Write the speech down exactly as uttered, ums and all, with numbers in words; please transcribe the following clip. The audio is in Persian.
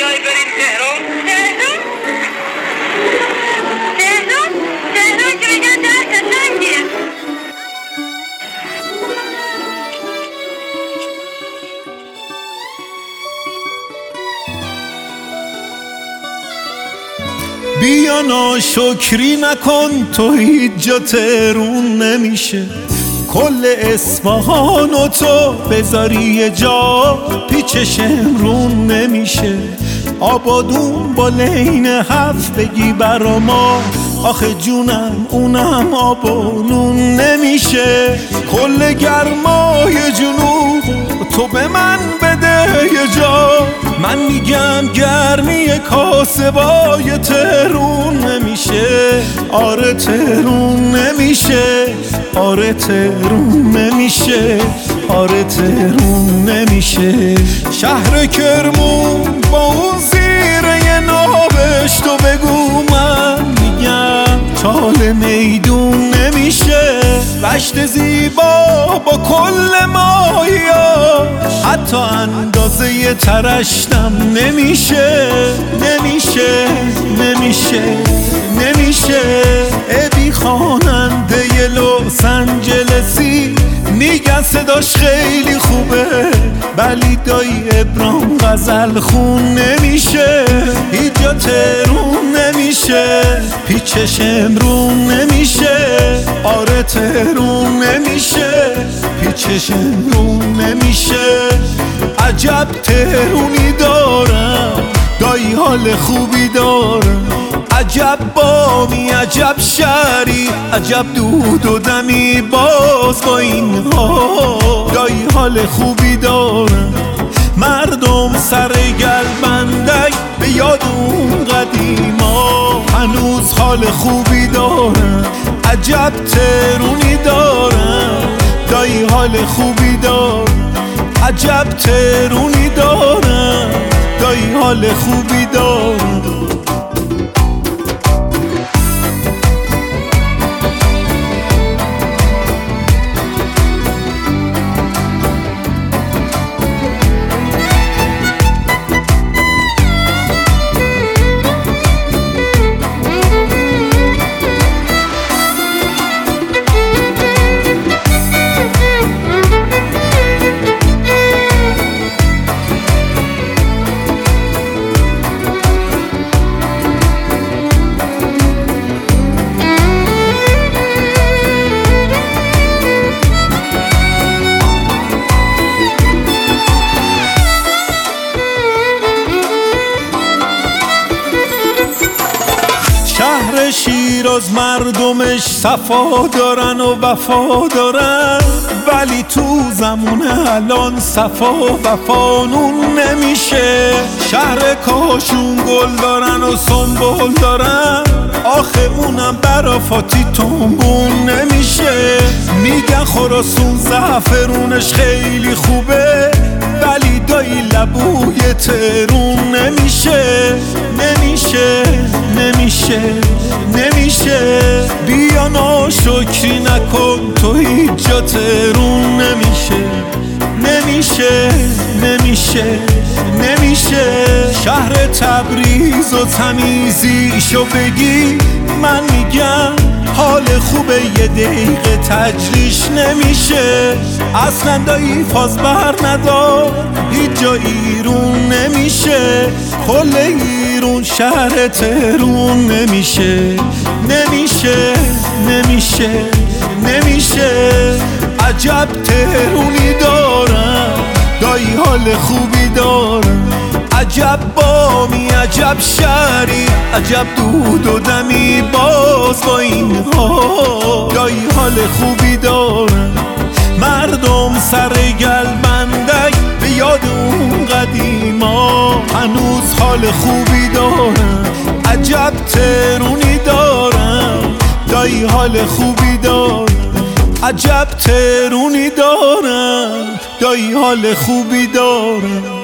بیای بریم تهران؟ تهران؟ تهران؟ تهران که میگن در قشنگیه. بیا ناشکری نکن، تو هیچ جا تهرون نمیشه. کل اصفهان و تو بذاری یه جا پیچش امرون نمیشه. آبادون با لین هفت بگی برا ما، آخه جونم اونم آبانون نمیشه. کل گرمای جنوب تو به من بده یه جا، من میگم گرمی کاسبای تهرون نمیشه. آره تهرون نمیشه، آره تهرون نمیشه، آره تهرون نمیشه. شهر کرمون با اون زیره نابش تو بگو من میگم چال میدون نمیشه. رشت زیبا با کل ماهیاش حتی اندازه ی ترشتم نمیشه. نمیشه نمیشه نمیشه. ابی خواننده ی لس آنجلسی میگن صداش خیلی خوبه، ولی دایی ابرام غزل خون نمیشه. هیچ جا تهرون نمیشه، پیچش امرون نمیشه. آره تهرون نمیشه، پیچش امرون نمیشه. عجب تهرونی دارم، دایی حال خوبی دارم. عجب بامی، عجب شهری، عجب دود و دمی باز با این ها. دایی حال خوبی دارم. مردم سر گلبندک به یاد اون قدیما هنوز حال خوبی دارم. عجب تهرونی دارم، دایی حال خوبی دارم. عجب تهرونی دارم، دایی حال خوبی دارم. شهر شیراز مردمش صفا دارن و وفا دارن، ولی تو زمان الان صفا و وفانون نمیشه. شهر کاشون گل دارن و سنبول دارن، آخه اونم برافاتی تنبون نمیشه. میگن خراسون زعفرونش خیلی خوبه، ولی دایی لبوی تهرون نمیشه. نمیشه نمیشه نمیشه. بیا ناشکری نکن، تو هیچ جا تهرون نمیشه. نمیشه نمیشه نمیشه. شهر تبریز و تمیزیشو بگی من میگم حال خوبه یه دقیقه تجریش نمیشه. اصلا دایی فاز بر ندار، هیچ جا ایرون نمیشه. کل ایرون شهر تهرون نمیشه. نمیشه نمیشه نمیشه. عجب تهرونی دارم، دایی حال خوبی دارم. عجب بامی، عجب شهری، عجب دود و دمی باز با این ها. دایی حال خوبی دارم. مردم سر گلبندک به یاد اون قدیما هنوز حال خوبی دارم. عجب تهرونی دارم، دایی حال خوبی دارم. عجب تهرونی دارم، دایی حال خوبی دارم.